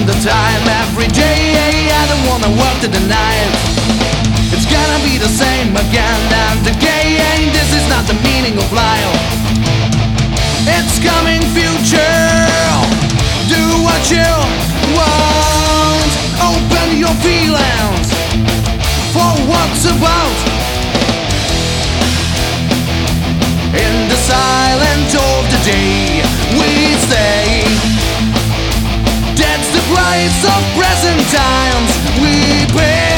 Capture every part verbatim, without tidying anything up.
wasting the time every day. I don't wanna work to the night. It's gonna be the same again and again. This is not the meaning of life. It's coming future. Do what you want. Open your feelings for what's about. In the silence of the day we stay. That's the price of present times we pay.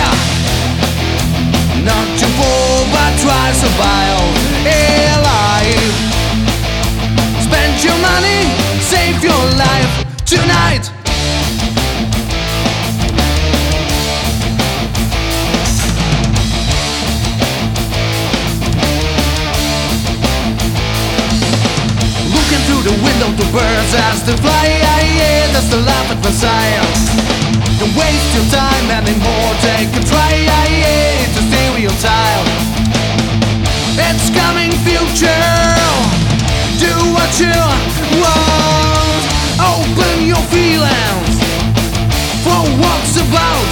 Not to fall but try survive a life. Spend your money, save your life tonight. Looking through the window to birds as they fly. Yeah, that's the life at Messiah. Don't waste your time anymore, take a try. Yeah, to stereotype. It's coming future. Do what you want. Open your feelings for what's about.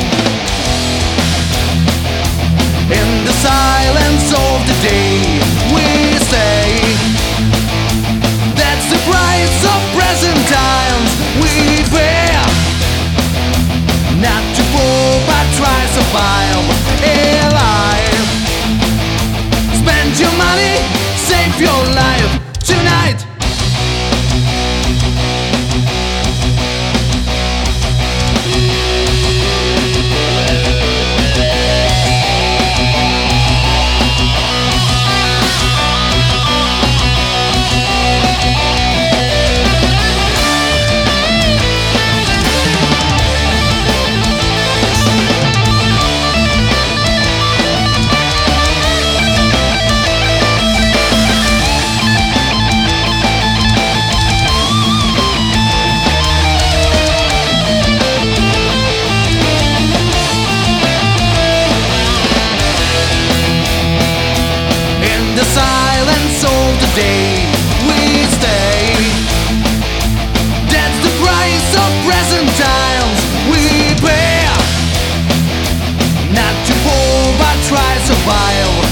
In the silence of the day we stay. That's the price of present times we pay. Not to fall but try survive a life. Spend your money, save your life tonight. Silence of the day we stay. That's the price of present times we pay. Not to fall but try survive